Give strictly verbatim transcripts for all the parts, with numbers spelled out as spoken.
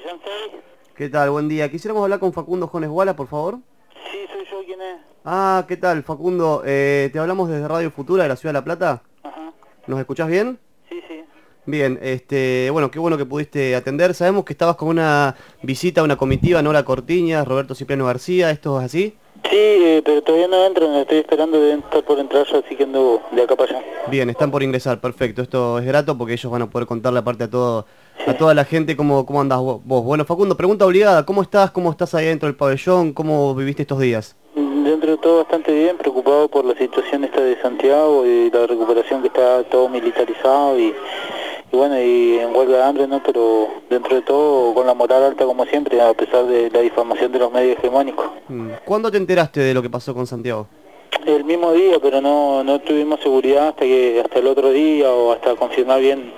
Sensei. ¿Qué tal? Buen día. Quisiéramos hablar con Facundo Jones Guala, por favor. Sí, soy yo. ¿Quién es? Ah, ¿qué tal, Facundo? Eh, te hablamos desde Radio Futura de la Ciudad de La Plata. Ajá. ¿Nos escuchás bien? Sí, sí. Bien, este, bueno, qué bueno que pudiste atender. Sabemos que estabas con una visita a una comitiva, Nora Cortiñas, Roberto Cipriano García, ¿esto es así? Sí, eh, pero todavía no entran, estoy esperando de estar por entrar yo, así que ando de acá para allá. Bien, están por ingresar, perfecto. Esto es grato porque ellos van a poder contarle aparte a todo, a toda la gente cómo, cómo andás vos. Bueno, Facundo, pregunta obligada, ¿cómo estás? ¿Cómo estás ahí dentro del pabellón? ¿Cómo viviste estos días? Dentro de todo bastante bien, preocupado por la situación esta de Santiago y la recuperación que está todo militarizado y, y bueno, y en huelga de hambre, ¿no? Pero dentro de todo con la moral alta como siempre, a pesar de la difamación de los medios hegemónicos. ¿Cuándo te enteraste de lo que pasó con Santiago? El mismo día, pero no, no tuvimos seguridad hasta que hasta el otro día o hasta confirmar bien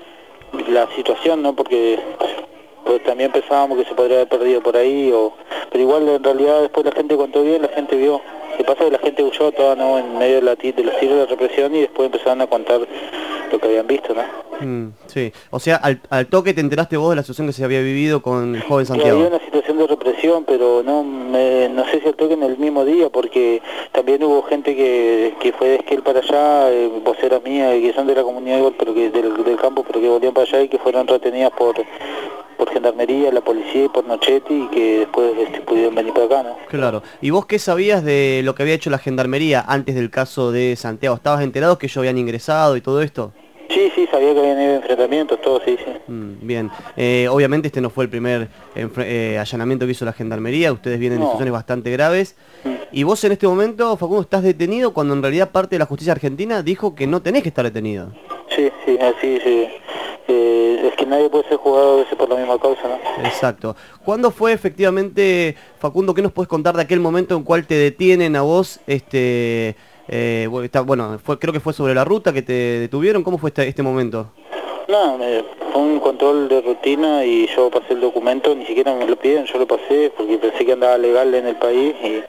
la situación, ¿no? Porque pues, también pensábamos que se podría haber perdido por ahí, o pero igual en realidad después la gente contó bien, la gente vio. Lo que pasa es que la gente huyó toda, ¿no? En medio de, la, de los tiros de la represión y después empezaron a contar lo que habían visto, ¿no? Mm, sí, o sea, al, al toque te enteraste vos de la situación que se había vivido con el joven Que Santiago. había una situación de represión, pero no me, no sé si al toque en el mismo día, porque también hubo gente que, que fue de Esquel para allá, eh, voceras mías, que son de la comunidad igual, pero que del, del campo, pero que volvían para allá y que fueron retenidas por por gendarmería, la policía y por Nochetti y que después este, pudieron venir para acá, ¿no? Claro. ¿Y vos qué sabías de lo que había hecho la gendarmería antes del caso de Santiago? ¿Estabas enterado que ellos habían ingresado y todo esto? Sí, sí, sabía que habían habido enfrentamientos, todo, sí, sí. Mm, bien. Eh, obviamente este no fue el primer eh, allanamiento que hizo la gendarmería, ustedes vienen de No. situaciones bastante graves. Mm. Y vos en este momento, Facundo, estás detenido cuando en realidad parte de la justicia argentina dijo que no tenés que estar detenido. Sí, sí, así, sí. Eh, es que nadie puede ser juzgado a veces por la misma causa, ¿no? Exacto. ¿Cuándo fue efectivamente, Facundo, qué nos puedes contar de aquel momento en cual te detienen a vos? Este, eh, bueno, fue, creo que fue sobre la ruta que te detuvieron. ¿Cómo fue este, este momento? No, me, fue un control de rutina y yo pasé el documento, ni siquiera me lo piden, yo lo pasé porque pensé que andaba legal en el país y,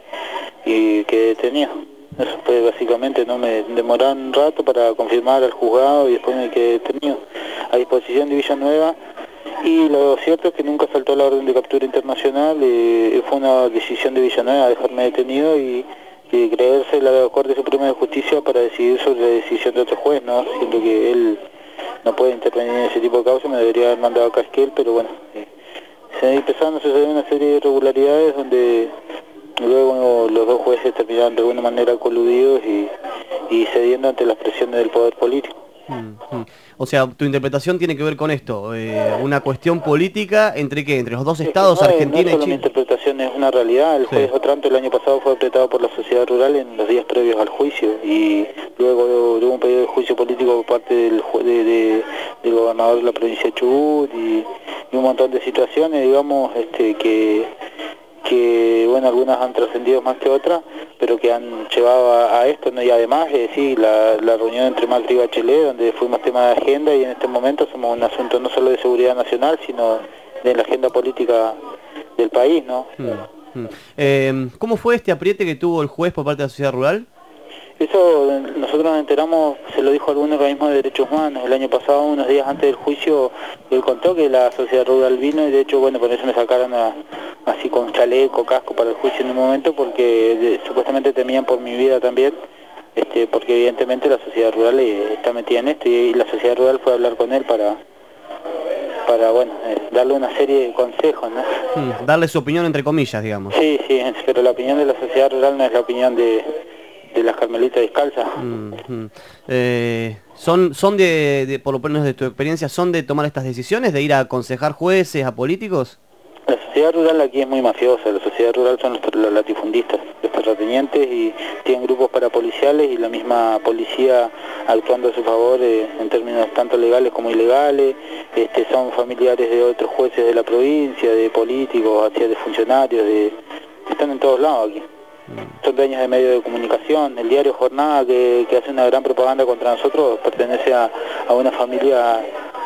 y que detenía. Eso fue básicamente, no me demoraron un rato para confirmar al juzgado y después me quedé detenido a disposición de Villanueva. Y lo cierto es que nunca saltó la orden de captura internacional, eh, fue una decisión de Villanueva dejarme detenido y, y creerse la Corte Suprema de Justicia para decidir sobre la decisión de otro juez, ¿no? Siendo que él no puede intervenir en ese tipo de causas, me debería haber mandado a Casquel, pero bueno, eh, se empezaron a suceder una serie de irregularidades donde luego los dos jueces terminaron de alguna manera coludidos y, y cediendo ante las presiones del poder político. Mm, mm. O sea, tu interpretación tiene que ver con esto, eh, una cuestión política entre qué, entre los dos estados, es que no Argentina es, no es y solo Chile. mi interpretación, es una realidad. El juez Sí. Otranto el año pasado fue apretado por la sociedad rural en los días previos al juicio y luego hubo un pedido de juicio político por parte del, jue de, de, del gobernador de la provincia de Chubut y, y un montón de situaciones, digamos, este que que bueno, algunas han trascendido más que otras, pero que han llevado a, a esto, ¿no? Y además, eh, sí, la, la reunión entre Macri y Bachelet, donde fuimos tema de agenda y en este momento somos un asunto no solo de seguridad nacional, sino de la agenda política del país, ¿no? Mm, mm. Eh, ¿Cómo fue este apriete que tuvo el juez por parte de la sociedad rural? Eso nosotros nos enteramos, se lo dijo algún organismo de derechos humanos, el año pasado, unos días antes del juicio, él contó que la sociedad rural vino y de hecho, bueno, por eso me sacaron a, así con chaleco, casco para el juicio en un momento, porque de, supuestamente temían por mi vida también, este, porque evidentemente la sociedad rural eh, está metida en esto y, y la sociedad rural fue a hablar con él para, para bueno, eh, darle una serie de consejos, ¿no? Mm, darle su opinión entre comillas, digamos. Sí, sí, pero la opinión de la sociedad rural no es la opinión de... de las carmelitas descalzas. Mm, mm. Eh, son, son de, de, por lo menos de tu experiencia, son de tomar estas decisiones, de ir a aconsejar jueces, a políticos. La sociedad rural aquí es muy mafiosa, la sociedad rural son los, los latifundistas, los terratenientes y tienen grupos parapoliciales y la misma policía actuando a su favor eh, en términos tanto legales como ilegales, este, son familiares de otros jueces de la provincia, de políticos, hacia de funcionarios, de, están en todos lados aquí. Son dueños de medios de comunicación, el diario Jornada que, que hace una gran propaganda contra nosotros pertenece a, a una familia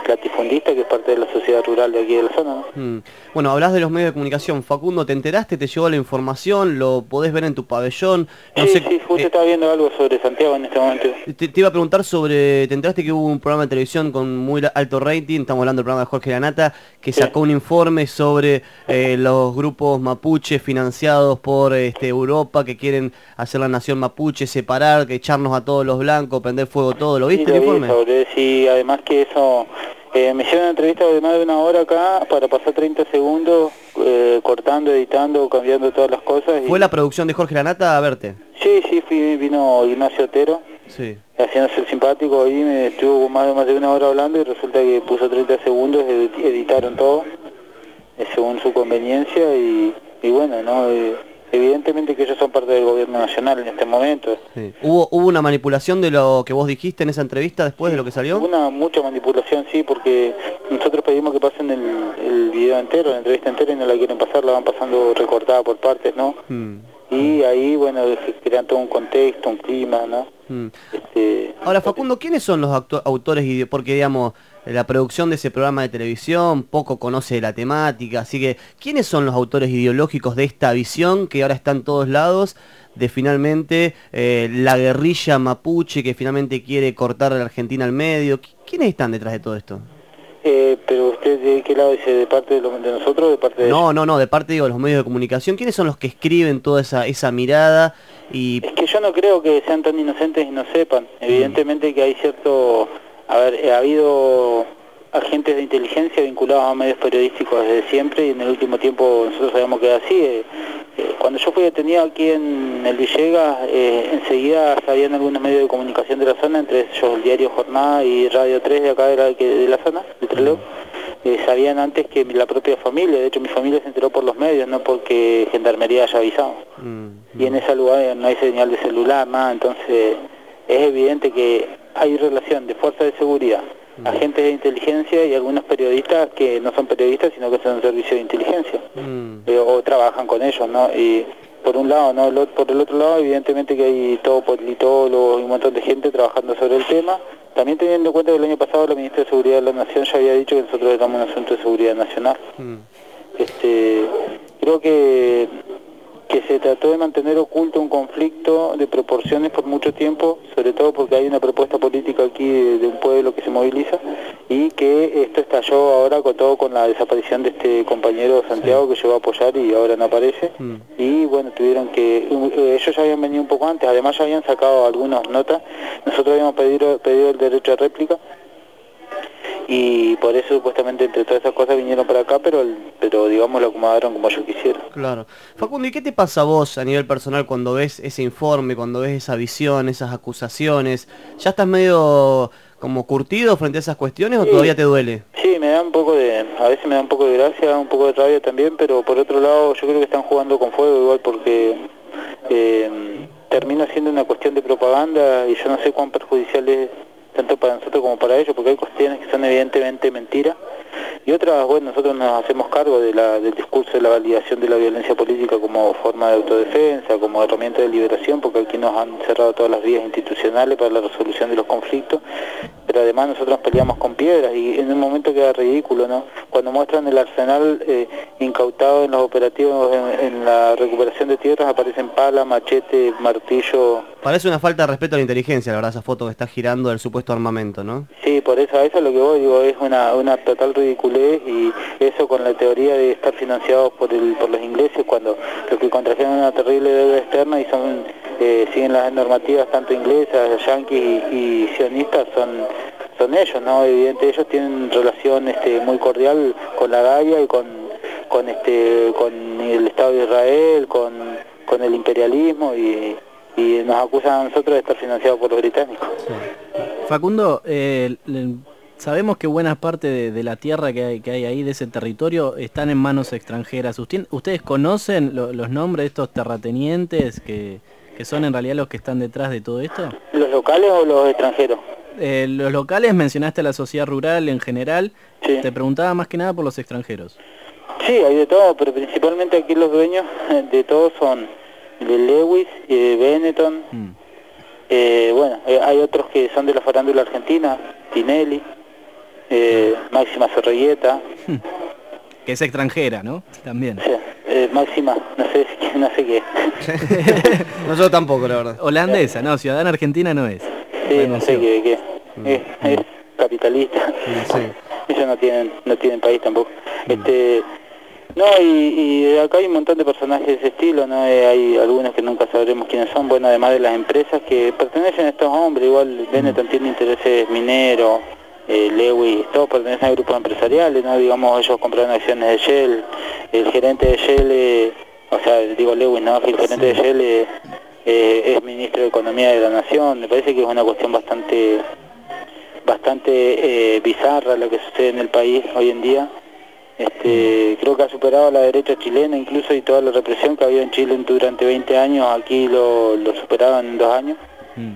latifundista, que es parte de la sociedad rural de aquí de la zona, ¿no? Mm. Bueno, hablas de los medios de comunicación. Facundo, ¿te enteraste? ¿Te llegó la información? ¿Lo podés ver en tu pabellón? No sí, sé, sí, justo eh, estaba viendo algo sobre Santiago en este momento. te, te iba a preguntar sobre... ¿Te enteraste que hubo un programa de televisión con muy alto rating? Estamos hablando del programa de Jorge Lanata, que Sí. sacó un informe sobre eh, los grupos mapuches financiados por este, Europa, que quieren hacer la nación mapuche, separar, que echarnos a todos los blancos, prender fuego todo. ¿Lo viste Sí, el lo vi, informe? sobre, sí, además que eso... Eh, me hicieron una entrevista de más de una hora acá para pasar treinta segundos eh, cortando, editando, cambiando todas las cosas. Y... ¿Fue la producción de Jorge Lanata a verte? Sí, sí, fui, vino Ignacio Otero, Sí. haciéndose el simpático ahí, me estuvo más de, más de una hora hablando y resulta que puso treinta segundos, ed- editaron todo eh, según su conveniencia y, y bueno, no eh, evidentemente que ellos son parte del gobierno nacional en este momento. Sí. ¿Hubo, ¿Hubo una manipulación de lo que vos dijiste en esa entrevista después de lo que salió? Hubo una mucha manipulación, sí, porque nosotros pedimos que pasen el, el video entero, la entrevista entera, y no la quieren pasar, la van pasando recortada por partes, ¿no? Mm. Y ahí, bueno, crean todo un contexto, un clima, ¿no? Mm. Este, Ahora, Facundo, ¿quiénes son los acto- autores? ide- Porque, digamos, la producción de ese programa de televisión poco conoce de la temática, así que, ¿quiénes son los autores ideológicos de esta visión que ahora está en todos lados, de finalmente eh, la guerrilla mapuche que finalmente quiere cortar a la Argentina al medio? ¿Qui- ¿Quiénes están detrás de todo esto? Eh, pero usted, ¿de qué lado dice? ¿De parte de, lo, de nosotros o de parte de No, ellos? no, no, de parte, digo, de los medios de comunicación. ¿Quiénes son los que escriben toda esa, esa mirada? Y Es que yo no creo que sean tan inocentes y no sepan. Evidentemente que hay cierto... A ver, eh, ha habido agentes de inteligencia vinculados a medios periodísticos desde siempre y en el último tiempo nosotros sabemos que es así. Eh, eh, cuando yo fui detenido aquí en el Villegas, eh, enseguida sabían algunos medios de comunicación de la zona, entre ellos el diario Jornada y Radio tres de acá de la, de la zona, de Trelew. Eh, sabían antes que la propia familia, de hecho mi familia se enteró por los medios, no porque Gendarmería haya avisado. Mm, Y en ese lugar no hay señal de celular, nada, entonces es evidente que hay relación de fuerzas de seguridad, mm, agentes de inteligencia y algunos periodistas que no son periodistas sino que son servicios de inteligencia mm, eh, o trabajan con ellos, ¿no? Y por un lado, ¿no? Lo- por el otro lado, evidentemente que hay todo politólogos y un montón de gente trabajando sobre el tema, también teniendo en cuenta que el año pasado la ministra de Seguridad de la Nación ya había dicho que nosotros éramos un asunto de seguridad nacional. mm. Este, creo que que se trató de mantener oculto un conflicto de proporciones por mucho tiempo, sobre todo porque hay una propuesta política aquí de, de un pueblo que se moviliza y que esto estalló ahora con todo con la desaparición de este compañero Santiago que llegó a apoyar y ahora no aparece. Mm. Y bueno, tuvieron que, eh, ellos ya habían venido un poco antes, además ya habían sacado algunas notas, nosotros habíamos pedido, pedido el derecho a réplica y por eso supuestamente entre todas esas cosas vinieron para acá, pero pero digamos lo acomodaron como yo quisiera. Claro. Facundo, ¿y qué te pasa a vos a nivel personal cuando ves ese informe, cuando ves esa visión, esas acusaciones? ¿Ya estás medio como curtido frente a esas cuestiones o Sí. todavía te duele? Sí, me da un poco de, a veces me da un poco de gracia, un poco de rabia también, pero por otro lado yo creo que están jugando con fuego igual porque eh, termina siendo una cuestión de propaganda y yo no sé cuán perjudicial es tanto para nosotros como para ellos, porque hay cuestiones que son evidentemente mentiras y otras, bueno, nosotros nos hacemos cargo de la, del discurso de la validación de la violencia política como forma de autodefensa, como herramienta de liberación, porque aquí nos han cerrado todas las vías institucionales para la resolución de los conflictos, pero además nosotros peleamos con piedras y en un momento queda ridículo, ¿no? Cuando muestran el arsenal eh, incautado en los operativos en, en la recuperación de tierras aparecen pala, machete, martillo. Parece una falta de respeto a la inteligencia, la verdad, esa foto que está girando del supuesto armamento, ¿no? Sí, por eso, a eso es lo que voy, digo, es una, una total ridiculez y eso con la teoría de estar financiados por el, por los ingleses cuando los que contrajeron una terrible deuda externa y son eh, siguen las normativas tanto inglesas, yanquis y, y sionistas son son ellos, ¿no? Evidente ellos tienen relación este muy cordial con la Gaia y con con este con el Estado de Israel, con con el imperialismo y y nos acusan a nosotros de estar financiados por los británicos. Facundo, eh, le- sabemos que buena parte de, de la tierra que hay, que hay ahí, de ese territorio, están en manos extranjeras. Usted- ¿Ustedes conocen lo- los nombres de estos terratenientes que, que son en realidad los que están detrás de todo esto? ¿Los locales o los extranjeros? Eh, los locales, mencionaste a la sociedad rural en general, Sí. te preguntaba más que nada por los extranjeros. Sí, hay de todo, pero principalmente aquí los dueños de todos son de Lewis y de Benetton. Mm. Eh, bueno, eh, hay otros que son de la farándula argentina, Tinelli. eh, Máxima Zorrigueta. Que es extranjera, ¿no? También. Sí, eh, Máxima, no sé, no sé qué. No, yo tampoco, la verdad. Holandesa, no, ciudadana argentina no es. Sí, Renunció. no sé qué, qué. Mm. Es, es capitalista. Sí. Ellos no tienen, no tienen país tampoco. Mm. Este, no, y, y acá hay un montón de personajes de ese estilo, ¿no? Eh, hay algunos que nunca sabremos quiénes son, bueno, además de las empresas que pertenecen a estos hombres, igual Benetton tiene intereses mineros, eh, Lewis, todos pertenecen a grupos empresariales, ¿no? Digamos, ellos compraron acciones de Shell, el gerente de Shell, eh, o sea, digo Lewis, ¿no? El gerente sí. de Shell eh, eh, es ministro de Economía de la Nación. Me parece que es una cuestión bastante bastante eh, bizarra lo que sucede en el país hoy en día. Este, creo que ha superado a la derecha chilena incluso, y toda la represión que había en Chile durante veinte años, aquí lo, lo superaron en dos años. Mm.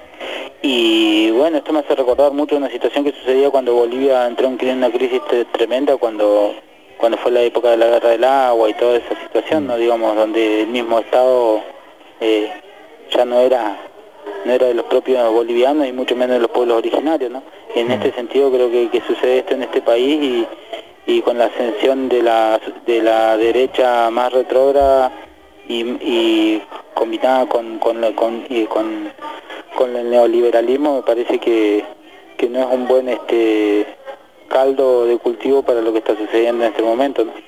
Y bueno, esto me hace recordar mucho una situación que sucedía cuando Bolivia entró en una crisis tremenda, cuando cuando fue la época de la guerra del agua y toda esa situación, ¿no? Digamos, donde el mismo Estado eh, ya no era no era de los propios bolivianos y mucho menos de los pueblos originarios, ¿no? En mm. este sentido creo que, que sucede esto en este país, y y con la ascensión de la de la derecha más retrógrada y, y combinada con con, la, con, y con con el neoliberalismo, me parece que, que no es un buen este caldo de cultivo para lo que está sucediendo en este momento, ¿no?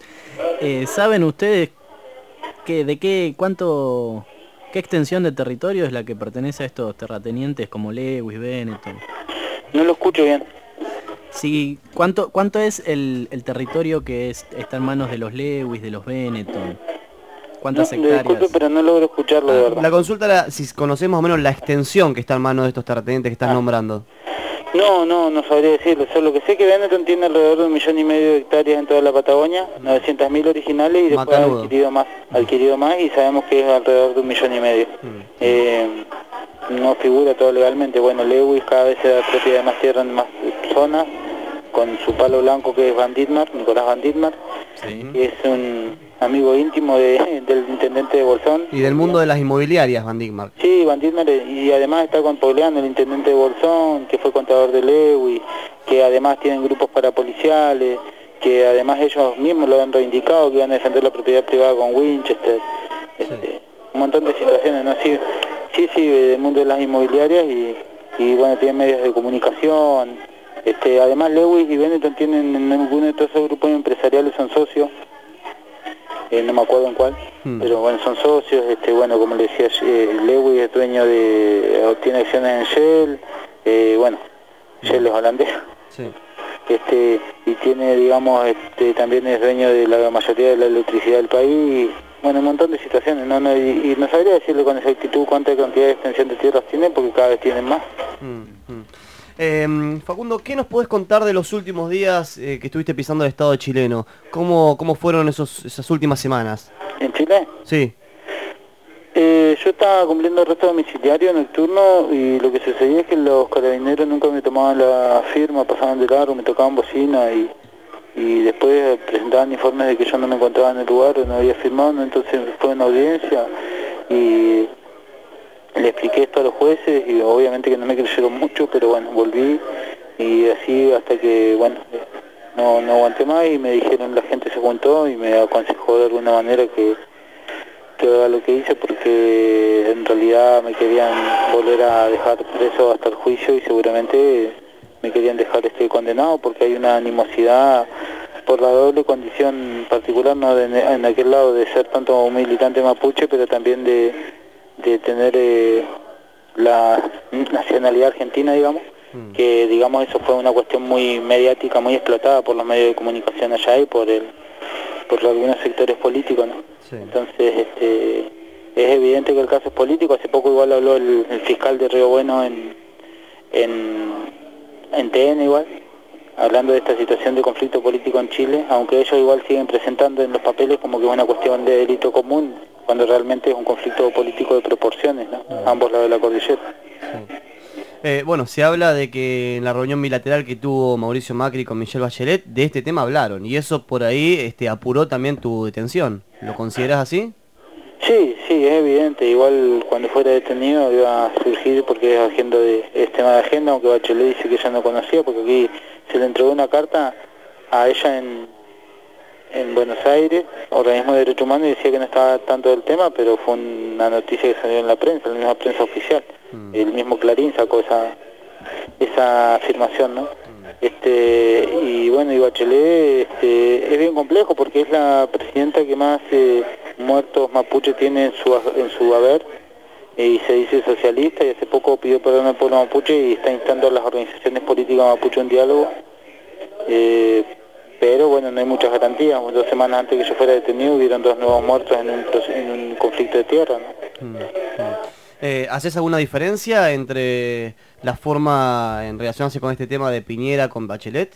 Eh, ¿Saben ustedes que de qué cuánto qué extensión de territorio es la que pertenece a estos terratenientes como Lewis, Benetton? No lo escucho bien. Sí, ¿cuánto cuánto es el, el territorio que es, está en manos de los Lewis, de los Benetton? ¿Cuántas no, hectáreas? Disculpe, pero no logro escucharlo, ah, de verdad. La consulta era si conocemos más o menos la extensión que está en manos de estos terratenientes que están ah. nombrando. No, no, no sabría decirlo. Solo que sé que Benetton tiene alrededor de un millón y medio de hectáreas en toda la Patagonia, novecientas mil originales, y después Matanudo. ha adquirido más, adquirido más, y sabemos que es alrededor de un millón y medio. Mm. Eh, no figura todo legalmente. Bueno, Lewis cada vez se da propiedad de más tierra en más zonas, con su palo blanco que es Van Ditmar, Nicolás Van Ditmar, sí. que es un amigo íntimo de, del intendente de Bolsón. Y del mundo de las inmobiliarias, Van Ditmar. Sí, Van Ditmar, y además está con Poleano, el intendente de Bolsón, que fue contador de Lewis, que además tienen grupos parapoliciales, que además ellos mismos lo han reivindicado, que iban a defender la propiedad privada con Winchester. Este, sí. Un montón de situaciones, ¿no? Sí, sí, sí, del mundo de las inmobiliarias, y, y bueno, tienen medios de comunicación. Este, además Lewis y Benetton tienen en alguno de todos esos grupos empresariales, son socios, eh, no me acuerdo en cuál, hmm. pero bueno, son socios. Este, bueno, como le decía, eh, Lewis es dueño de, tiene acciones en Shell, eh, bueno, hmm. Shell es holandés, sí. este, y tiene, digamos, este, también es dueño de la mayoría de la electricidad del país. Bueno, un montón de situaciones, no, no, y, y no sabría decirle con exactitud cuánta cantidad de extensión de tierras tienen, porque cada vez tienen más. Hmm. Hmm. Eh, Facundo, ¿qué nos podés contar de los últimos días eh, que estuviste pisando el Estado chileno? ¿Cómo, cómo fueron esos, esas últimas semanas? ¿En Chile? Sí. Eh, yo estaba cumpliendo arresto domiciliario nocturno, y lo que sucedía es que los carabineros nunca me tomaban la firma, pasaban de largo, me tocaban bocina, y, y después presentaban informes de que yo no me encontraba en el lugar, no había firmado, ¿no? Entonces fue una audiencia y le expliqué esto a los jueces, y obviamente que no me creyeron mucho, pero bueno, volví, y así hasta que, bueno, no, no aguanté más, y me dijeron, la gente se juntó y me aconsejó de alguna manera que, que haga lo que hice, porque en realidad me querían volver a dejar preso hasta el juicio, y seguramente me querían dejar este condenado, porque hay una animosidad por la doble condición particular, no de, en aquel lado de ser tanto un militante mapuche, pero también de de tener eh, la nacionalidad argentina, digamos, mm. que digamos eso fue una cuestión muy mediática, muy explotada por los medios de comunicación allá y por el por algunos sectores políticos, ¿no? Sí. Entonces este es evidente que el caso es político. Hace poco igual habló el, el fiscal de Río Bueno en en en T N igual, hablando de esta situación de conflicto político en Chile, aunque ellos igual siguen presentando en los papeles como que es una cuestión de delito común, cuando realmente es un conflicto político de proporciones, ¿no? Uh-huh. Ambos lados de la cordillera. Sí. Eh, bueno, se habla de que en la reunión bilateral que tuvo Mauricio Macri con Michelle Bachelet, de este tema hablaron, y eso por ahí este, apuró también tu detención. ¿Lo consideras así? Sí, sí, es evidente. Igual cuando fuera detenido iba a surgir, porque es agenda de, es tema de agenda, aunque Bachelet dice que ella no conocía, porque aquí se le entregó una carta a ella en, en Buenos Aires, organismo de derechos humanos, y decía que no estaba tanto del tema, pero fue una noticia que salió en la prensa, en la misma prensa oficial. Mm. El mismo Clarín sacó esa, esa afirmación, ¿no? Mm. Este, y bueno, y Bachelet este, es bien complejo porque es la presidenta que más eh, muertos mapuche tiene en su, en su haber, eh, y se dice socialista, y hace poco pidió perdón al pueblo mapuche y está instando a las organizaciones políticas mapuche en diálogo, eh, pero bueno, no hay muchas garantías. Dos semanas antes que yo fuera detenido hubieron dos nuevos muertos en un, en un conflicto de tierra, ¿no? Mm, mm. Eh, ¿Haces alguna diferencia entre la forma en relación con este tema de Piñera con Bachelet?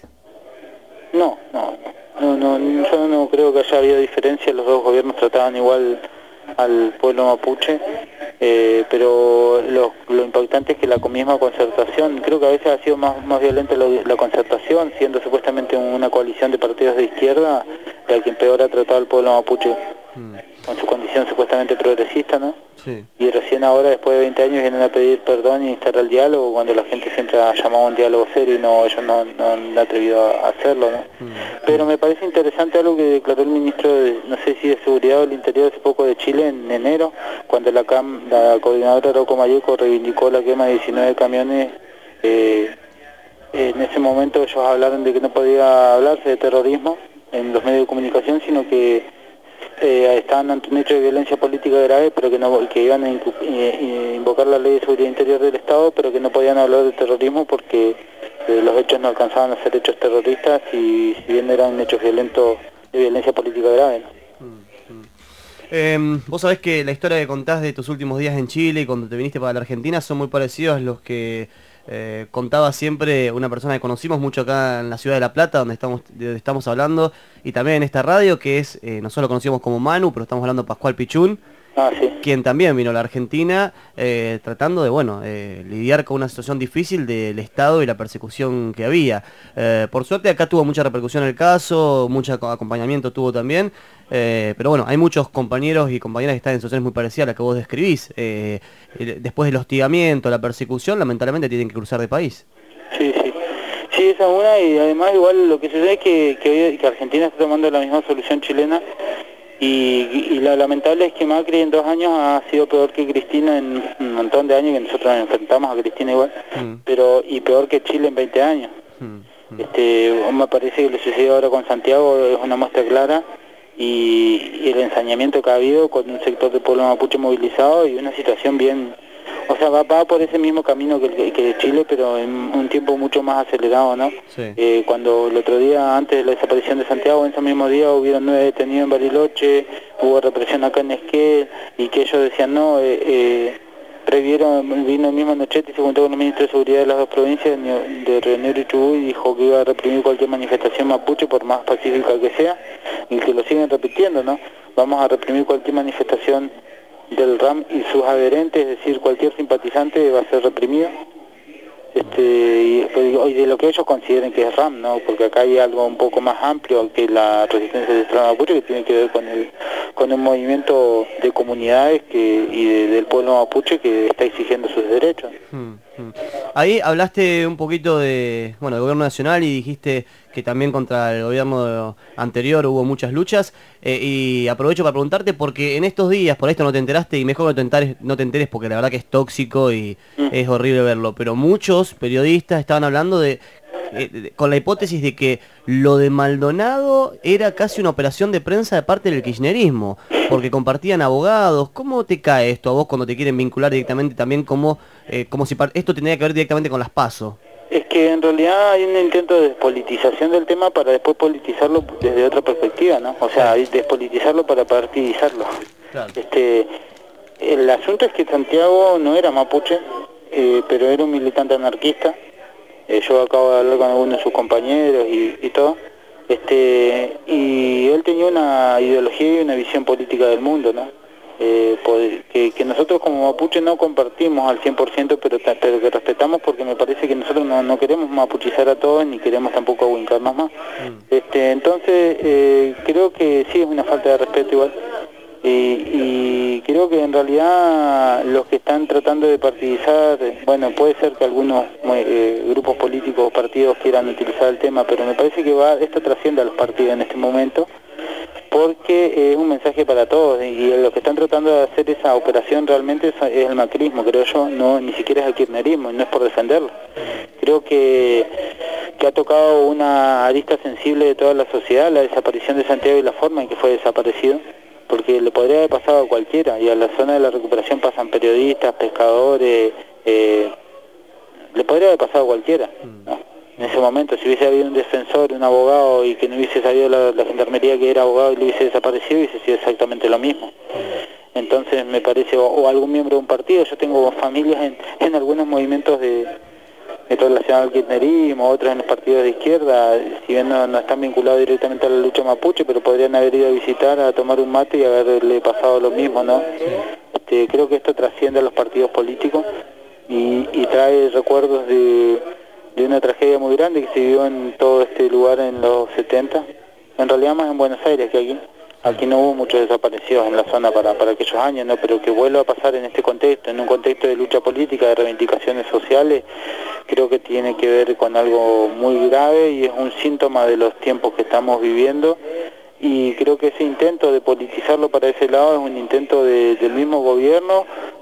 No, no, no, no, no, yo no creo que haya habido diferencia. Los dos gobiernos trataban igual al pueblo mapuche, eh, pero lo, lo impactante es que la misma concertación, creo que a veces ha sido más, más violenta la, la concertación, siendo supuestamente una coalición de partidos de izquierda, la que peor ha tratado al pueblo mapuche, mm. con su condición supuestamente progresista, ¿no? Sí. Y recién ahora, después de veinte años, vienen a pedir perdón y instalar el diálogo, cuando la gente siempre ha llamado a un diálogo serio y no, ellos no, no han atrevido a hacerlo, ¿no? Mm. Pero me parece interesante algo que declaró el ministro, de, no sé si de Seguridad o del Interior hace poco de Chile, en enero, cuando la, cam, la coordinadora Arauco Mayeco reivindicó la quema de diecinueve camiones. Eh, en ese momento ellos hablaron de que no podía hablarse de terrorismo en los medios de comunicación, sino que Eh, estaban ante un hecho de violencia política grave, pero que no, que iban a invocar la ley de seguridad interior del Estado, pero que no podían hablar de terrorismo porque eh, los hechos no alcanzaban a ser hechos terroristas, y si bien eran hechos violentos de violencia política grave, ¿no? Mm, mm. Eh, vos sabés que la historia que contás de tus últimos días en Chile y cuando te viniste para la Argentina son muy parecidos a los que Eh, contaba siempre una persona que conocimos mucho acá en la ciudad de La Plata, donde estamos, de donde estamos hablando, y también en esta radio, que es, eh, nosotros lo conocíamos como Manu, pero estamos hablando de Pascual Pichún, ah, sí. quien también vino a la Argentina eh, tratando de, bueno, eh, lidiar con una situación difícil del Estado y la persecución que había. Eh, por suerte acá tuvo mucha repercusión el caso, mucho acompañamiento tuvo también, eh, pero bueno, hay muchos compañeros y compañeras que están en situaciones muy parecidas a las que vos describís. Eh, después del hostigamiento, la persecución, lamentablemente tienen que cruzar de país. Sí, sí. Sí, esa es una, y además igual lo que sucede es que, que, que Argentina está tomando la misma solución chilena. Y, y lo lamentable es que Macri en dos años ha sido peor que Cristina en un montón de años, que nosotros nos enfrentamos a Cristina igual, mm. pero y peor que Chile en veinte años. Mm. Mm. Este, me parece que lo sucedió ahora con Santiago es una muestra clara, y, y el ensañamiento que ha habido con un sector del pueblo mapuche movilizado, y una situación bien, o sea, va, va por ese mismo camino que, que Chile, pero en un tiempo mucho más acelerado, ¿no? Sí. Eh, cuando el otro día, antes de la desaparición de Santiago, en ese mismo día hubieron nueve detenidos en Bariloche, hubo represión acá en Esquel, y que ellos decían, no, eh, eh, previeron, vino el mismo Nochetti y se juntó con el ministro de Seguridad de las dos provincias, de Río Negro y Chubut, y dijo que iba a reprimir cualquier manifestación mapuche, por más pacífica que sea, y que lo siguen repitiendo, ¿no? Vamos a reprimir cualquier manifestación del R A M y sus adherentes, es decir, cualquier simpatizante va a ser reprimido, este, y, y de lo que ellos consideren que es R A M, ¿no? Porque acá hay algo un poco más amplio que la resistencia de Estrada Mapuche, que tiene que ver con el con un movimiento de comunidades que y de, del pueblo mapuche que está exigiendo sus derechos. Hmm, hmm. Ahí hablaste un poquito de, bueno, del gobierno nacional, y dijiste que también contra el gobierno anterior hubo muchas luchas, eh, y aprovecho para preguntarte, porque en estos días, por esto no te enteraste, y mejor que te enteres, no te enteres porque la verdad que es tóxico y mm. es horrible verlo, pero muchos periodistas estaban hablando de, eh, de, con la hipótesis de que lo de Maldonado era casi una operación de prensa de parte del kirchnerismo, porque compartían abogados. ¿Cómo te cae esto a vos cuando te quieren vincular directamente también como, eh, como si esto tenía que ver directamente con las PASO? Es que en realidad hay un intento de despolitización del tema para después politizarlo desde otra perspectiva, ¿no? O sea, despolitizarlo para partidizarlo. Claro. Este, el asunto es que Santiago no era mapuche, eh, pero era un militante anarquista. Eh, yo acabo de hablar con algunos de sus compañeros y, y todo. Este, y él tenía una ideología y una visión política del mundo, ¿no? Eh, que, que nosotros como mapuche no compartimos al cien por ciento, pero, pero que respetamos, porque me parece que nosotros no, no queremos mapuchizar a todos, ni queremos tampoco ahuincarnos más. Mm. Este, entonces, eh, creo que sí es una falta de respeto igual, Y, y creo que en realidad los que están tratando de partidizar, bueno, puede ser que algunos eh, grupos políticos o partidos quieran utilizar el tema, pero me parece que va esto trasciende a los partidos en este momento, porque es un mensaje para todos, y los que están tratando de hacer esa operación realmente es, es el macrismo, creo yo, no ni siquiera es el kirchnerismo, y no es por defenderlo. Creo que, que ha tocado una arista sensible de toda la sociedad, la desaparición de Santiago y la forma en que fue desaparecido, porque le podría haber pasado a cualquiera, y a la zona de la recuperación pasan periodistas, pescadores, eh, le podría haber pasado a cualquiera, ¿no? En ese momento, si hubiese habido un defensor, un abogado, y que no hubiese sabido la, la gendarmería que era abogado y le hubiese desaparecido, hubiese sido exactamente lo mismo. Entonces me parece, o, o algún miembro de un partido, yo tengo familias en, en algunos movimientos de, de relación al kirchnerismo, otros en los partidos de izquierda, si bien no, no están vinculados directamente a la lucha mapuche, pero podrían haber ido a visitar, a tomar un mate y haberle pasado lo mismo, ¿no? Este, creo que esto trasciende a los partidos políticos y, y trae recuerdos de, de una tragedia muy grande que se vivió en todo este lugar en los setenta, en realidad más en Buenos Aires que aquí. Aquí no hubo muchos desaparecidos en la zona para, para aquellos años, ¿no? Pero que vuelva a pasar en este contexto, en un contexto de lucha política, de reivindicaciones sociales, creo que tiene que ver con algo muy grave y es un síntoma de los tiempos que estamos viviendo, y creo que ese intento de politizarlo para ese lado es un intento de, del mismo gobierno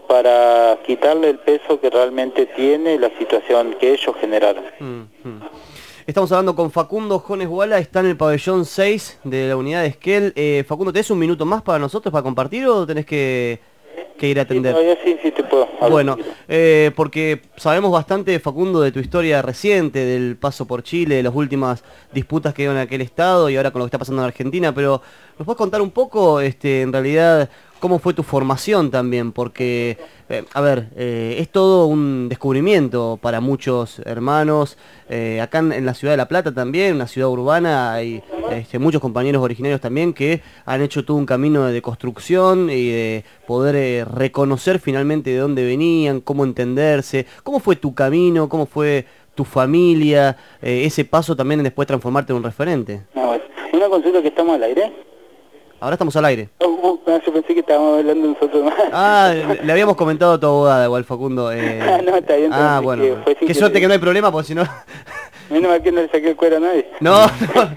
para quitarle el peso que realmente tiene la situación que ellos generaron. Mm-hmm. Estamos hablando con Facundo Jones Guala, está en el pabellón seis de la unidad de Esquel. Eh, Facundo, ¿tenés un minuto más para nosotros, para compartir, o tenés que, que ir a atender? Sí, todavía sí, sí te puedo. Bueno, eh, porque sabemos bastante, Facundo, de tu historia reciente, del paso por Chile, de las últimas disputas que hay en aquel estado y ahora con lo que está pasando en Argentina, pero ¿nos puedes contar un poco, este, en realidad, cómo fue tu formación también? Porque, eh, a ver, eh, es todo un descubrimiento para muchos hermanos. Eh, acá en, en la ciudad de La Plata también, una ciudad urbana, hay este, muchos compañeros originarios también que han hecho todo un camino de construcción y de poder eh, reconocer finalmente de dónde venían, cómo entenderse. ¿Cómo fue tu camino? ¿Cómo fue tu familia? Eh, ese paso también en después transformarte en un referente. No, bueno. Una consulta, que estamos al aire. Ahora estamos al aire. Oh, oh, no, yo pensé que estábamos hablando nosotros más. Ah, le habíamos comentado a tu abogada igual, Facundo. Eh... Ah, no, está bien. Ah, bueno. Que fue Qué suerte que no hay problema, porque si no... Menos mal que no le saqué el cuero a nadie. No, no.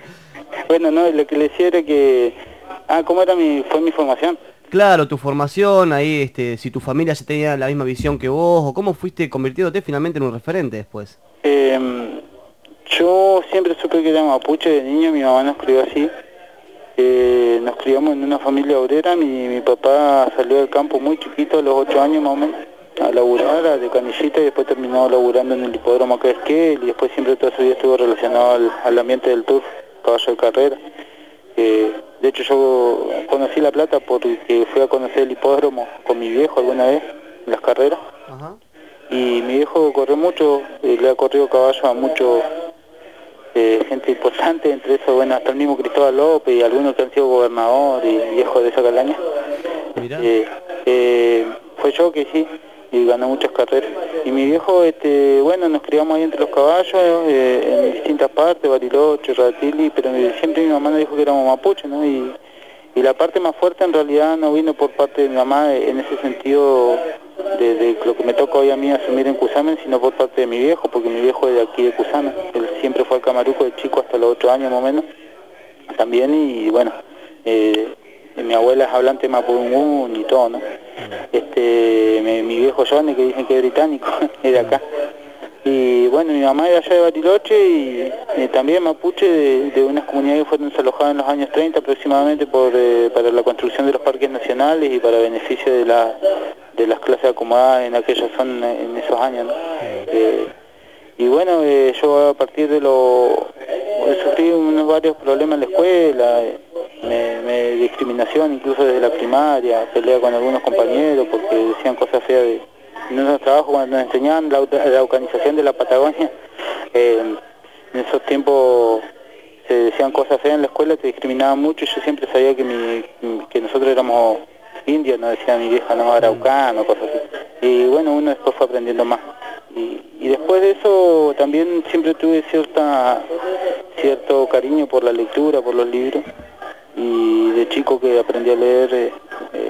Bueno, no, lo que le decía era que... Ah, ¿cómo era mi, fue mi formación? Claro, tu formación, ahí, este, si tu familia ya tenía la misma visión que vos, o cómo fuiste convirtiéndote finalmente en un referente después. Eh, yo siempre supe que era mapuche de niño, mi mamá nos crió así. Eh, nos criamos en una familia obrera, mi, mi papá salió del campo muy chiquito, a los ocho años más o menos, a laburar de canillita, y después terminó laburando en el hipódromo acá de Esquel, y después siempre toda su vida estuvo relacionado al, al ambiente del turf, caballo de carrera. Eh, de hecho yo conocí La Plata porque fui a conocer el hipódromo con mi viejo alguna vez, en las carreras. Ajá. Y mi viejo corrió mucho, eh, le ha corrido caballo a muchos... Eh, gente importante, entre eso, bueno, hasta el mismo Cristóbal López y algunos que han sido gobernador y viejos de esa calaña. Eh, eh, fue yo que sí, y ganó muchas carreras. Y mi viejo, este, bueno, nos criamos ahí entre los caballos, eh, en distintas partes, Bariloche, Ratilli, pero siempre mi mamá nos dijo que éramos mapuches, ¿no? Y, y la parte más fuerte en realidad no vino por parte de mi mamá en ese sentido de, de lo que me toca hoy a mí asumir en Cusamen, sino por parte de mi viejo, porque mi viejo es de aquí de Cusamen. Él siempre fue al Camaruco de chico hasta los ocho años más o menos también, y bueno, eh, mi abuela es hablante mapudungún y todo, ¿no? Este, mi, mi viejo Johnny, que dicen que es británico, es de acá. Y bueno, mi mamá era allá de Bariloche y eh, también mapuche, de, de unas comunidades que fueron desalojadas en los años treinta aproximadamente por eh, para la construcción de los parques nacionales y para beneficio de la de las clases acomodadas en aquellas zonas en esos años, ¿no? Eh, y bueno, eh, yo a partir de lo... sufrí unos varios problemas en la escuela, eh, me, me discriminación incluso desde la primaria, pelea con algunos compañeros porque decían cosas feas de... En nuestros trabajos, cuando nos enseñaban la, la organización de la Patagonia, eh, en esos tiempos se decían cosas feas en la escuela, te discriminaban mucho, y yo siempre sabía que mi, que nosotros éramos indios, no decía mi vieja, no, araucano, cosas así. Y bueno, uno después fue aprendiendo más. Y, y después de eso también siempre tuve cierta cierto cariño por la lectura, por los libros. Y de chico que aprendí a leer, eh,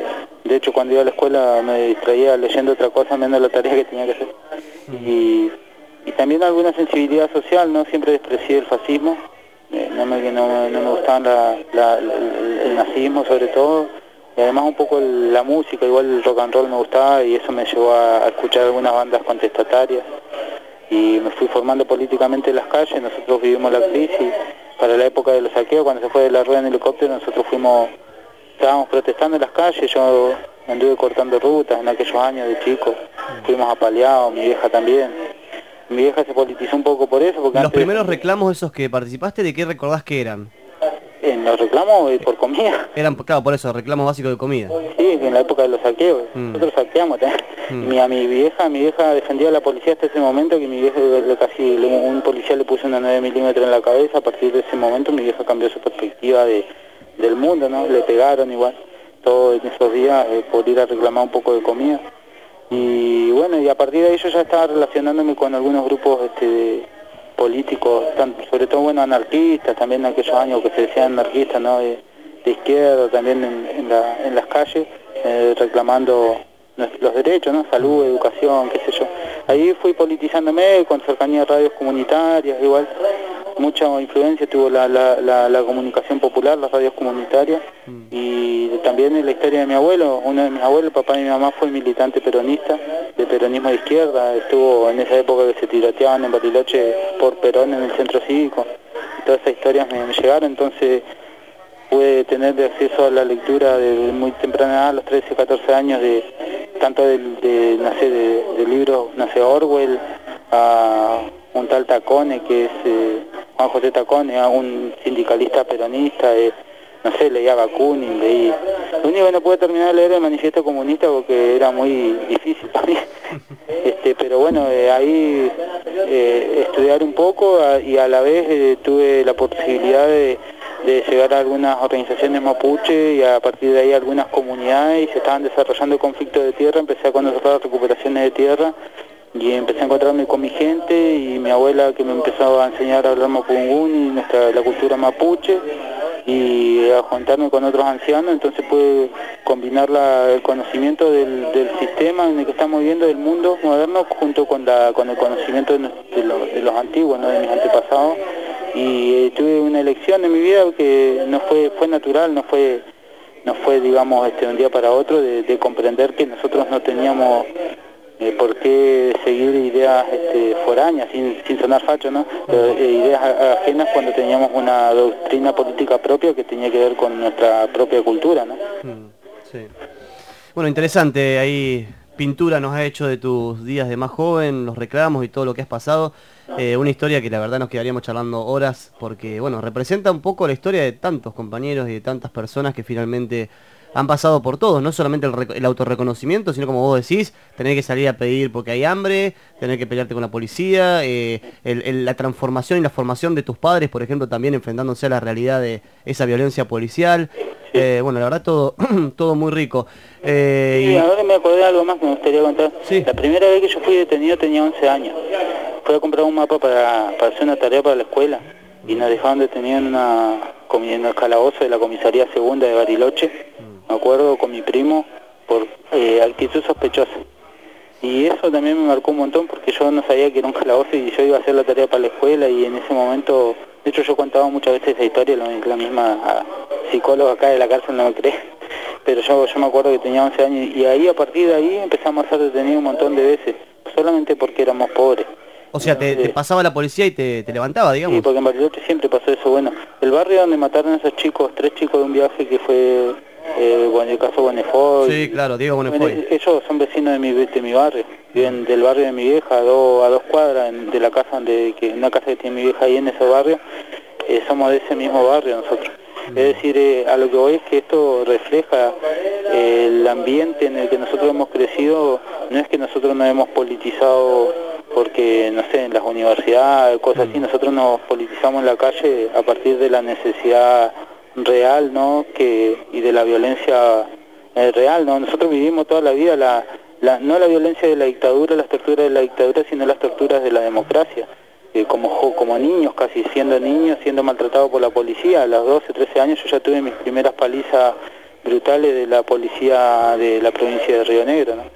De hecho, cuando iba a la escuela me distraía leyendo otra cosa menos la tarea que tenía que hacer. Y, y también alguna sensibilidad social, ¿no? Siempre desprecié el fascismo, eh, no, me, no, no me gustaba la, la, el, el nazismo sobre todo, y además un poco el, la música, igual el rock and roll me gustaba y eso me llevó a, a escuchar algunas bandas contestatarias y me fui formando políticamente en las calles. Nosotros vivimos la crisis para la época de los saqueos, cuando se fue de la rueda en helicóptero, nosotros fuimos, estábamos protestando en las calles, yo anduve cortando rutas en aquellos años de chico, fuimos apaleados, mi vieja también. Mi vieja se politizó un poco por eso. Porque Los antes, primeros reclamos esos que participaste, ¿de qué recordás que eran? En los reclamos eh, por comida. Eran, claro, por eso, reclamos básicos de comida. Sí, en la época de los saqueos. Mm. Nosotros saqueamos. Mm. Mi, a mi vieja, mi vieja defendía a la policía hasta ese momento, que mi vieja le, casi le, un policía le puso una nueve milímetros en la cabeza. A partir de ese momento mi vieja cambió su perspectiva de, del mundo, ¿no? Le pegaron igual, todo en esos días, eh, por ir a reclamar un poco de comida. Y bueno, y a partir de ahí yo ya estaba relacionándome con algunos grupos este, de políticos, tanto, sobre todo bueno anarquistas, también en aquellos años que se decían anarquistas, ¿no? de, de izquierda, también en, en, la, en las calles, eh, reclamando los derechos, ¿no? Salud, educación, qué sé yo. Ahí fui politizándome con cercanía a radios comunitarias, igual mucha influencia tuvo la, la, la, la comunicación popular, las radios comunitarias, mm. y también en la historia de mi abuelo. Uno de mis abuelos, el papá de mi mamá, fue militante peronista, de peronismo de izquierda, estuvo en esa época que se tiroteaban en Bariloche por Perón en el centro cívico, y todas esas historias me, me llegaron, entonces pude tener de acceso a la lectura de muy temprana edad, a los trece, catorce años, de tanto de, de, no sé, de, de libros, no sé, Orwell, a un tal Tacone, que es eh, Juan José Tacone, a un sindicalista peronista, eh, no sé, leía Bakunin, leí... Lo único que no pude terminar de leer el Manifiesto Comunista porque era muy difícil para mí, este, pero bueno, eh, ahí eh, estudiar un poco a, y a la vez eh, tuve la posibilidad de, de llegar a algunas organizaciones mapuche y a partir de ahí algunas comunidades, y se estaban desarrollando conflictos de tierra, empecé a conocer las recuperaciones de tierra, y empecé a encontrarme con mi gente y mi abuela, que me empezó a enseñar a hablar mapungún y nuestra, la cultura mapuche, y a juntarme con otros ancianos. Entonces pude combinar la, el conocimiento del, del sistema en el que estamos viviendo, del mundo moderno, junto con, la, con el conocimiento de, de, los, de los antiguos, ¿no? De mis antepasados, y eh, tuve una elección en mi vida que no fue, fue natural, no fue, no fue digamos este, un día para otro, de, de comprender que nosotros no teníamos Eh, por qué seguir ideas este, foráneas, sin, sin sonar facho, ¿no? Pero, eh, ideas ajenas cuando teníamos una doctrina política propia que tenía que ver con nuestra propia cultura, ¿no? Sí. Bueno, interesante, ahí pintura nos ha hecho de tus días de más joven, los reclamos y todo lo que has pasado. Eh, una historia que la verdad nos quedaríamos charlando horas, porque bueno, representa un poco la historia de tantos compañeros y de tantas personas que finalmente han pasado por todo, no solamente el, el autorreconocimiento, sino como vos decís, tener que salir a pedir porque hay hambre, tener que pelearte con la policía, eh, el, el, la transformación y la formación de tus padres, por ejemplo, también enfrentándose a la realidad de esa violencia policial. Eh, bueno, la verdad todo todo muy rico. Eh, sí, y... ahora me acordé de algo más que me gustaría contar. Sí. La primera vez que yo fui detenido tenía once años. Fui a comprar un mapa para, para hacer una tarea para la escuela y nos dejaban detenidos en, una, en el calabozo de la comisaría segunda de Bariloche. Me acuerdo, con mi primo, por eh, actitud sospechosa. Y eso también me marcó un montón porque yo no sabía que era un calabozo y yo iba a hacer la tarea para la escuela, y en ese momento, de hecho yo contaba muchas veces esa historia, la, la misma psicóloga acá de la cárcel no me cree, pero yo, yo me acuerdo que tenía once años y ahí a partir de ahí empezamos a ser detenidos un montón de veces, solamente porque éramos pobres. O sea, te, te pasaba la policía y te, te levantaba, digamos. Sí, porque en Bariloche siempre pasó eso. Bueno, el barrio donde mataron a esos chicos, tres chicos de un viaje que fue... Eh, bueno, el caso Bonefoy. Sí, claro, Diego Bonefoy. Ellos son vecinos de mi, de mi barrio, viven del barrio de mi vieja, a dos, a dos cuadras en, de la casa donde, que una casa que tiene mi vieja ahí en ese barrio. Eh, somos de ese mismo barrio nosotros. Mm. Es decir, eh, a lo que voy es que esto refleja eh, el ambiente en el que nosotros hemos crecido. No es que nosotros nos hemos politizado porque, no sé, en las universidades, cosas mm. así. Nosotros nos politizamos en la calle a partir de la necesidad real, ¿no? Que y de la violencia eh, real, ¿no? Nosotros vivimos toda la vida la, la no la violencia de la dictadura, las torturas de la dictadura, sino las torturas de la democracia. Eh, como como niños, casi siendo niños, siendo maltratados por la policía. A los doce, trece años yo ya tuve mis primeras palizas brutales de la policía de la provincia de Río Negro, ¿no?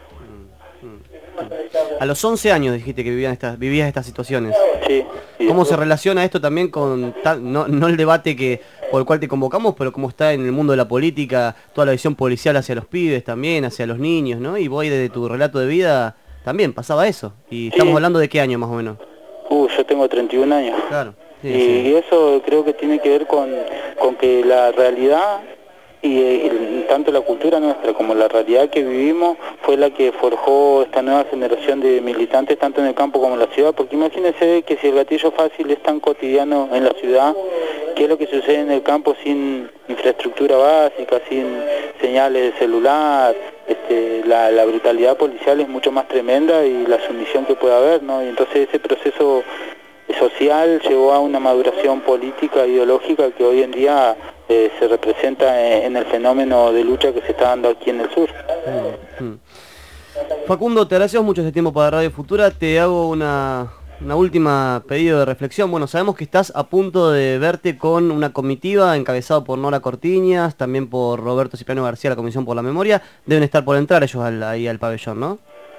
A los once años dijiste que vivían estas, vivías estas situaciones. Sí. ¿Cómo después... se relaciona esto también con, tal, no, no el debate que por el cual te convocamos, pero cómo está en el mundo de la política, toda la visión policial hacia los pibes también, hacia los niños, ¿no? Y vos desde tu relato de vida también pasaba eso. Y estamos sí. hablando de qué año más o menos. Uh, yo tengo treinta y un años. Claro. Sí, y sí. eso creo que tiene que ver con, con que la realidad y, y tanto la cultura nuestra como la realidad que vivimos fue la que forjó esta nueva generación de militantes tanto en el campo como en la ciudad, porque imagínense que si el gatillo fácil es tan cotidiano en la ciudad, ¿qué es lo que sucede en el campo sin infraestructura básica, sin señales de celular? Este, la, la brutalidad policial es mucho más tremenda y la sumisión que puede haber, ¿no? Y entonces ese proceso social llevó a una maduración política, ideológica que hoy en día eh, se representa en, en el fenómeno de lucha que se está dando aquí en el sur. Mm, mm. Facundo, te agradecemos mucho este tiempo para Radio Futura. Te hago una, una última pedido de reflexión. Bueno, sabemos que estás a punto de verte con una comitiva encabezada por Nora Cortiñas, también por Roberto Cipriano García, la Comisión por la Memoria. Deben estar por entrar ellos al, ahí al pabellón, ¿no?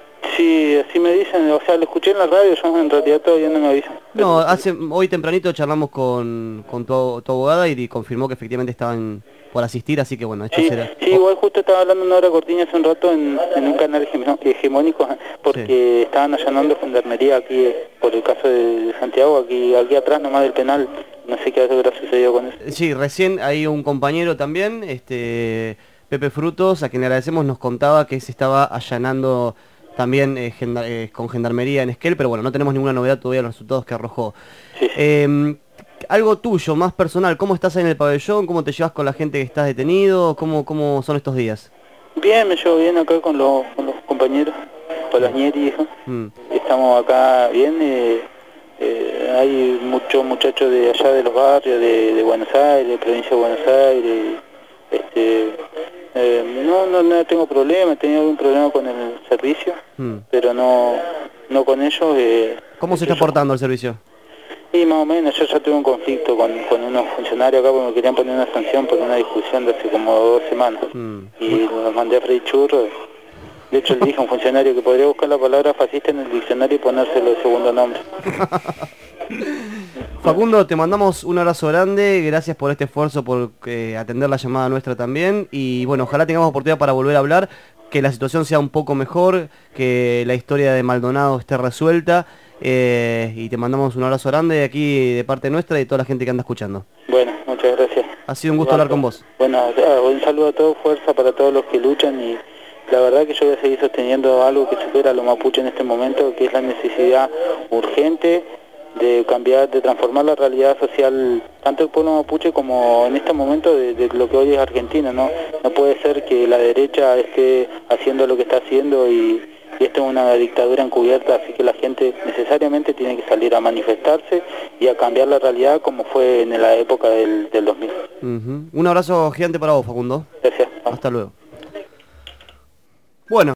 Sí, así me dicen, o sea, lo escuché en la radio, yo en realidad todavía no me avisan. No, hace, hoy tempranito charlamos con, con tu, tu abogada y confirmó que efectivamente estaban por asistir, así que bueno, esto sí, será... Sí, igual justo estaba hablando Nora Cortiñas hace un rato en, en un canal hegemónico, porque sí. Estaban allanando gendarmería aquí, por el caso de Santiago, aquí aquí atrás nomás del penal, no sé qué habrá sucedido con eso. Sí, recién hay un compañero también, este Pepe Frutos, a quien le agradecemos, nos contaba que se estaba allanando también eh, gendar, eh, con gendarmería en Esquel, pero bueno, no tenemos ninguna novedad todavía de los resultados que arrojó. Sí, sí. Eh, algo tuyo, más personal, ¿cómo estás ahí en el pabellón? ¿Cómo te llevas con la gente que estás detenido? ¿Cómo, cómo son estos días? Bien, me llevo bien acá con los, con los compañeros, con las Nieri, mm. Estamos acá bien, eh, eh, hay muchos muchachos de allá de los barrios, de, de Buenos Aires, provincia de Buenos Aires, este... Eh, no, no, no tengo problema, he tenido algún problema con el servicio, mm. pero no no con ellos. Eh, ¿Cómo se está portando el servicio? Y más o menos, yo ya tuve un conflicto con, con unos funcionarios acá porque me querían poner una sanción por una discusión de hace como dos semanas. Mm. Y los mandé a freír churros. De hecho le dije a un funcionario que podría buscar la palabra fascista en el diccionario y ponérselo de segundo nombre. Facundo, te mandamos un abrazo grande, gracias por este esfuerzo, por eh, atender la llamada nuestra también, y bueno, ojalá tengamos oportunidad para volver a hablar, que la situación sea un poco mejor, que la historia de Maldonado esté resuelta, eh, y te mandamos un abrazo grande aquí de parte nuestra y de toda la gente que anda escuchando. Bueno, muchas gracias. Ha sido un gusto hablar con vos. Bueno, un saludo a todos, fuerza para todos los que luchan, y la verdad que yo voy a seguir sosteniendo algo que supera a los mapuches en este momento, que es la necesidad urgente de cambiar, de transformar la realidad social, tanto del pueblo mapuche como en este momento de, de lo que hoy es Argentina, ¿no? No puede ser que la derecha esté haciendo lo que está haciendo y, y esto es una dictadura encubierta, así que la gente necesariamente tiene que salir a manifestarse y a cambiar la realidad como fue en la época del, del dos mil. Uh-huh. Un abrazo gigante para vos, Facundo. Gracias. Hasta luego. Bueno.